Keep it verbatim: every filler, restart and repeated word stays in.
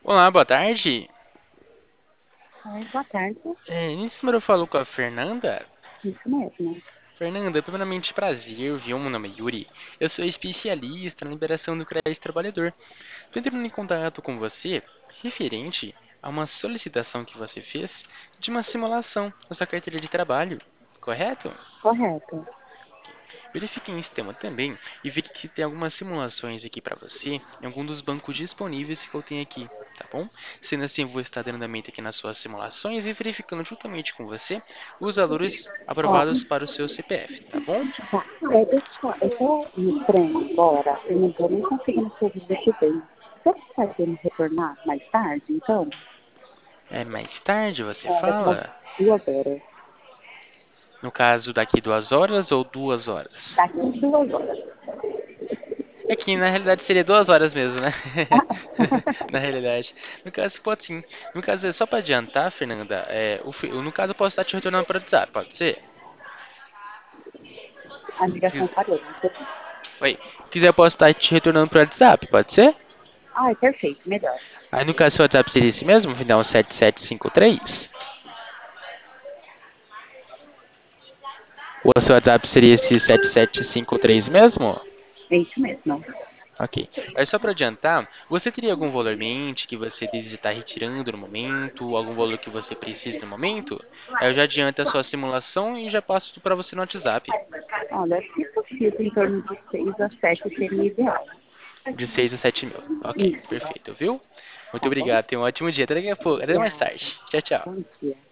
Olá, boa tarde. Oi, boa tarde. É, nesse número eu falo com a Fernanda. Isso mesmo. Fernanda, primeiramente prazer, viu? Meu nome é Yuri. Eu sou especialista na liberação do crédito trabalhador. Estou entrando em contato com você referente a uma solicitação que você fez de uma simulação da sua carteira de trabalho, correto? Correto. Verifique em sistema também e verifique se tem algumas simulações aqui para você em algum dos bancos disponíveis que eu tenho aqui, tá bom? Sendo assim, eu vou estar dando andamento aqui nas suas simulações e verificando juntamente com você os valores Ó, aprovados para o seu C P F, tá bom? tá. É, deixa eu falar, eu tô no trem agora, eu não tô nem conseguindo fazer desse bem. Você pode me retornar mais tarde, então? É mais tarde, você É, daqui umas fala? duas horas. No caso, daqui duas horas ou duas horas? Daqui duas horas. É que na realidade seria duas horas mesmo, né? Ah, Na realidade. No caso, pode sim. No caso, é só para adiantar, Fernanda, é, o, fi- no caso eu posso estar te retornando para o WhatsApp, pode ser? a ligação Quis- parou, não sei. Oi. Quiser, eu posso estar te retornando pro WhatsApp, pode ser? Ai, perfeito, melhor. Aí, no caso, seu WhatsApp seria esse mesmo, final sete sete cinco três? O seu WhatsApp seria esse sete sete cinco três mesmo? É isso mesmo. Ok. É só para adiantar, você teria algum valor em mente que você deseja estar retirando no momento? Algum valor que você precisa no momento? Aí eu já adianto a sua simulação e já passo tudo para você no WhatsApp. Olha, se possível, em torno de seis a sete seria ideal. De seis a sete mil. Ok, Isso, perfeito, viu? Muito tá bom? obrigado, tenha um ótimo dia. Até daqui a pouco, até mais Obrigada. tarde. Tchau, tchau. Bom dia.